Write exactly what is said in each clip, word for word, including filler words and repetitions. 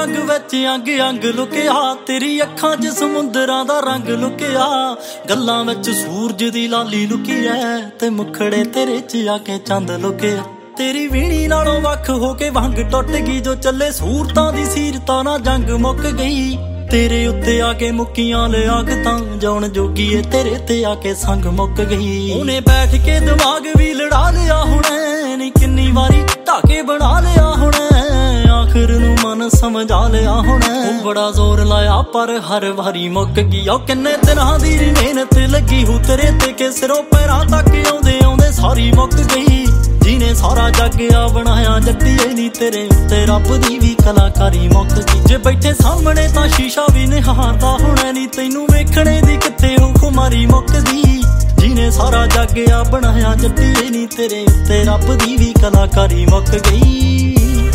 ਰੰਗ ਵਿੱਚ ਅੰਗ ਅੰਗ ਲੁਕਿਆ, ਤੇਰੀ ਅੱਖਾਂ 'ਚ ਸਮੁੰਦਰਾਂ ਦਾ ਰੰਗ ਲੁਕਿਆ, ਗੱਲਾਂ ਵਿੱਚ ਸੂਰਜ ਦੀ ਲਾਲੀ ਲੁਕੀ ਐ, ਤੇ ਮੁਖੜੇ ਤੇਰੇ 'ਚ ਆ ਕੇ ਚੰਦ ਲੁਕਿਆ। ਤੇਰੀ ਵੀਣੀ ਨਾਲੋਂ ਵੱਖ ਹੋ ਕੇ ਵੰਗ ਟੁੱਟ ਗਈ, ਜੋ ਚੱਲੇ ਸੂਰਤਾਂ ਦੀ ਸੀਰਤਾਂ ਨਾਲ ਜੰਗ ਮੁੱਕ ਗਈ। ਤੇਰੇ ਉੱਤੇ ਆ ਕੇ ਮੁੱਕੀਆਂ ਲਿਆਕਤਾਂ, ਜਾਉਣ ਜੋਗੀ ਏ ਤੇਰੇ ਤੇ ਆ ਕੇ ਸੰਗ ਮੁੱਕ ਗਈ। ਉਹਨੇ ਬੈਠ ਕੇ ਦਿਮਾਗ ਵੀ ਲੜਾ ਲਿਆ ਹੁਣੇ, ਨੀ ਕਿੰਨੀ ਵਾਰੀ ਢਾਕੇ ਬਣਾ ਲਿਆ ਹੁਣੇ, ਆਖਰ ਨੂੰ ਮਨ ਸਮਝਾ ਲਿਆ ਹੁਣੇ। ਉਹ ਬੜਾ ਜ਼ੋਰ ਲਾਇਆ ਪਰ ਹਰ ਵਾਰੀ ਮੁੱਕ ਗਈ। ਉਹ ਕਿੰਨੇ ਦਿਨਾਂ ਦੀ ਮਿਹਨਤ ਲੱਗੀ ਹੂ ਤੇਰੇ ਤੇ, ਕਿ ਸਿਰੋਂ ਪੈਰਾਂ ਤੱਕ ਆਉਂਦੇ ਆਉਂਦੇ ਸਾਰੀ ਮੁੱਕ ਗਈ। ਜਿਹਨੇ ਸਾਰਾ ਜੱਗ ਆ ਬਣਾਇਆ ਜੱਟੀਏ ਨੀ ਤੇਰੇ ਉੱਤੇ ਰੱਬ ਦੀ ਵੀ ਕਲਾਕਾਰੀ ਮੁੱਕ ਗਈ। ਜੇ ਬੈਠੇ ਸਾਹਮਣੇ ਤਾਂ ਸ਼ੀਸ਼ਾ ਵੀ ਨਿਹਾਰਦਾ ਹੋਣਾ, ਨੀ ਤੈਨੂੰ ਵੇਖਣੇ ਦੀ ਕਿੱਥੇ ਹੋ ਖੁਮਾਰੀ ਮੁੱਕਦੀ। ਜਿਹਨੇ ਸਾਰਾ ਜੱਗ ਆ ਬਣਾਇਆ ਜੱਟੀਏ ਨੀ ਤੇਰੇ ਉੱਤੇ ਰੱਬ ਦੀ ਵੀ ਕਲਾਕਾਰੀ ਮੁੱਕ ਗਈ।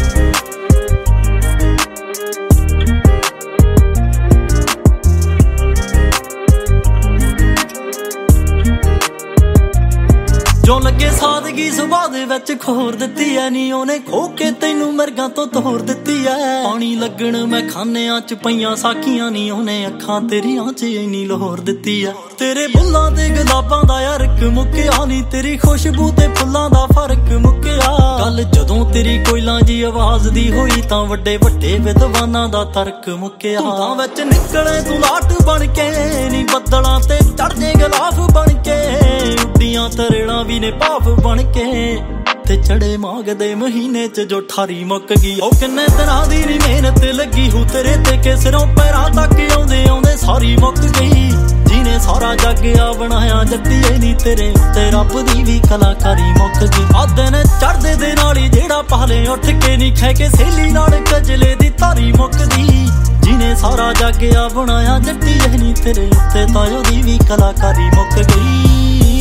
ਜੋ ਲੱਗੇ ਸਾਦਗੀ ਸੁਭਾਅ ਦੇ ਵਿੱਚ ਖੋਰ ਦਿੱਤੀ ਐ, ਨੀ ਉਹਨੇ ਖੋ ਕੇ ਤੈਨੂੰ ਮਿਰਗਾਂ ਤੋਂ ਤੋਰ ਦਿੱਤੀ ਐ। ਪਾਣੀ ਲੱਗਣ ਮੈਂ ਖਾਨਿਆਂ 'ਚ ਪਈਆਂ ਸਾਖੀਆਂ, ਨੀ ਉਹਨੇ ਅੱਖਾਂ ਤੇਰੀਆਂ 'ਚ ਇੰਨੀ ਲੋਹਰ ਦਿੱਤੀ ਐ। ਤੇਰੇ ਬੁੱਲਾਂ ਤੇ ਗੁਲਾਬਾਂ ਦਾ ਯਾਰਕ ਮੁੱਕਿਆ, ਨੀ ਤੇਰੀ ਖੁਸ਼ਬੂ ਤੇ ਫੁੱਲਾਂ ਦਾ ਫਰਕ ਮੁੱਕਿਆ। ਗੱਲ ਜਦੋਂ ਤੇਰੀ ਕੋਇਲਾਂ ਜੀ ਆਵਾਜ਼ ਦੀ ਹੋਈ, ਤਾਂ ਵੱਡੇ ਵੱਡੇ ਵਿਦਵਾਨਾਂ ਦਾ ਤਰਕ ਮੁੱਕਿਆ। ਧੁੰਦਾਂ ਵਿੱਚ ਨਿਕਲੇ ਤੂੰ ਲਾਟ ਬਣ ਕੇ, ਨੀ ਬੱਦਲਾਂ ਤੇ ਚੜ੍ਹਦੇ ਗਲਾਫ ਬਣ ਕੇ, ਉੱਡੀਆਂ ਤਰੇੜਾਂ ਵੀ ਨੇ ਭਾਫ ਬਣ ਕੇ, ਤੇ ਚੜੇ ਮਾਘ ਦੇ ਮਹੀਨੇ 'ਚ ਜੋ ਠਾਰੀ ਮੁੱਕ ਗਈ। ਉਹ ਕਿੰਨੇ ਦਿਨਾਂ ਦੀ ਨੀ ਮਿਹਨਤ ਲੱਗੀ ਹੂ ਤੇਰੇ ਤੇ, ਕਿ ਸਿਰੋਂ ਪੈਰਾਂ ਤੱਕ ਆਉਂਦੇ ਆਉਂਦੇ ਸਾਰੀ ਮੁੱਕ ਗਈ। ਜਿਹਨੇ ਸਾਰਾ ਜੱਗ ਆ ਬਣਾਇਆ ਜੱਟੀਏ ਨੀ ਤੇਰੇ ਉੱਤੇ ਰੱਬ ਦੀ ਵੀ ਕਲਾਕਾਰੀ ਮੁੱਕ ਗਈ। ਆ ਦਿਨ ਚੜ੍ਹਦੇ ਦੇ ਨਾਲ ਹੀ ਜਿਹੜਾ ਪਹਲੇ ਉੱਠ ਕੇ ਨੀ ਖਹਿ ਕੇ ਸਹੇਲੀ ਨਾਲ ਕਜਲੇ ਦੀ ਧਾਰੀ ਮੁੱਕਦੀ। ਜਿਹਨੇ ਸਾਰਾ ਜੱਗ ਆ ਬਣਾਇਆ ਜੱਟੀਏ ਨੀ ਤੇਰੇ ਉੱਤੇ, ਤਾਂ ਉਹਦੀ ਵੀ ਕਲਾਕਾਰੀ ਮੁੱਕ ਗਈ।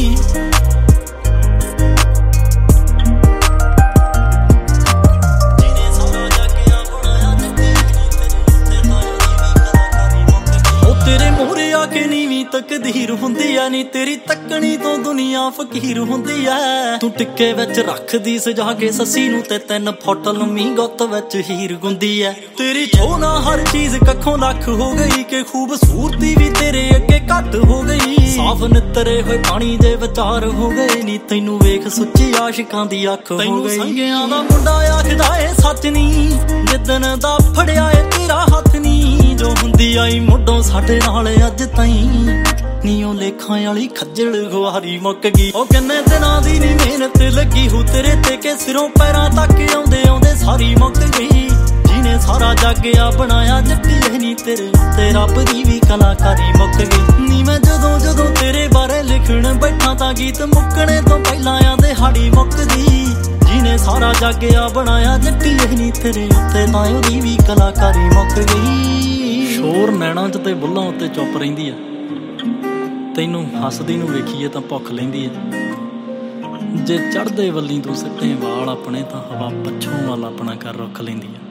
ਤੇਰੇ ਮੂਹਰੇ ਆ ਕੇ ਨੀਵੀਂ ਤਕਦੀਰ ਹੁੰਦੀ ਐ, ਨੀ ਤੇਰੀ ਤੱਕਣੀ ਤੋਂ ਦੁਨੀਆ ਫਕੀਰ ਹੁੰਦੀ ਐ। ਤੂੰ ਟਿੱਕੇ ਵਿੱਚ ਰੱਖਦੀ ਸਜਾ ਕੇ ਸੱਸੀ ਨੂੰ, ਤੇ ਤਿੰਨ ਫੁੱਟ ਲੰਮੀ ਗੁੱਤ ਵਿੱਚ ਹੀਰ ਗੁੰਦੀ ਐ। ਤੇਰੀ ਛੋਨਾ ਹਰ ਚੀਜ਼ ਕੱਖੋਂ ਲੱਖ ਹੋ ਗਈ, ਕਿ ਖੂਬਸੂਰਤੀ ਵੀ ਤੇਰੇ ਅੱਗੇ ਘੱਟ ਹੋ ਗਈ। ਸਾਫ ਨਿੱਤਰੇ ਹੋਏ ਪਾਣੀ ਦੇ ਵਿਚਾਰ ਹੋ ਗਏ, ਨੀ ਤੈਨੂੰ ਵੇਖ ਸੁੱਚੀ ਆਸ਼ਿਕਾਂ ਦੀ ਅੱਖ ਹੋ ਗਈ। ਸੰਗਿਆਂ ਦਾ ਮੁੰਡਾ ਆਖਦਾ ਏ ਸੱਚ ਨੀ, ਜਿੱਦਣ ਦਾ ਫੜਿਆ ਏ ਤੇਰਾ ਹੱਥ ਨੀ, ਜੋ ਹੁੰਦੀ ਆਈ ਮੁੱਢੋਂ ਸਾਡੇ ਨਾਲ ਅੱਜ ਤਾਈਂ, ਨੀ ਉਹ ਲੇਖਾਂ ਵਾਲੀ ਖੱਜਲ ਗੁਹਾਰੀ ਮੁੱਕ ਗਈ। ਉਹ ਕਿੰਨੇ ਦਿਨਾਂ ਦੀ ਨੀ ਮਿਹਨਤ ਲੱਗੀ ਹੂ ਤੇਰੇ ਤੇ, ਕਿ ਸਿਰੋਂ ਪੈਰਾਂ ਤੱਕ ਆਉਂਦੇ ਆਉਂਦੇ ਸਾਰੀ ਮੁੱਕ ਗਈ। ਜਿਹਨੇ ਸਾਰਾ ਜੱਗ ਆ ਬਣਾਇਆ ਜੱਟੀਏ ਨੀ ਤੇਰੇ ਉੱਤੇ ਰੱਬ ਦੀ ਵੀ ਕਲਾਕਾਰੀ ਮੁੱਕ ਗਈ। ਨੀ ਮੈਂ ਜਦੋਂ ਜਦੋਂ ਤੇਰੇ ਬਾਰੇ ਲਿਖਣ ਬੈਠਾ, ਤਾਂ ਗੀਤ ਮੁੱਕਣੇ ਤੋਂ ਪਹਿਲਾਂ ਆ ਦਿਹਾੜੀ ਮੁੱਕਦੀ। ਜਿਹਨੇ ਸਾਰਾ ਜੱਗ ਆ ਬਣਾਇਆ ਜੱਟੀਏ ਨੀ ਤੇਰੇ ਉੱਤੇ, ਤਾਂ ਉਹਦੀ ਵੀ ਕਲਾਕਾਰੀ ਮੁੱਕ ਗਈ। ਸ਼ੋਰ ਨੈਣਾਂ 'ਚ ਤੇ ਬੁੱਲਾਂ ਉੱਤੇ ਚੁੱਪ ਰਹਿੰਦੀ ਐ, ਤੈਨੂੰ ਹੱਸਦੀ ਨੂੰ ਵੇਖੀਏ ਤਾਂ ਭੁੱਖ ਲੈਂਦੀ ਐ। ਜੇ ਚੜ੍ਹਦੇ ਵੱਲੀ ਤੂੰ ਸਿੱਟੇ ਵਾਲ ਆਪਣੇ, ਤਾਂ ਹਵਾ ਪੱਛੋਂ ਵੱਲ ਆਪਣਾ ਕਰ ਰੁੱਖ ਲੈਂਦੀ ਐ।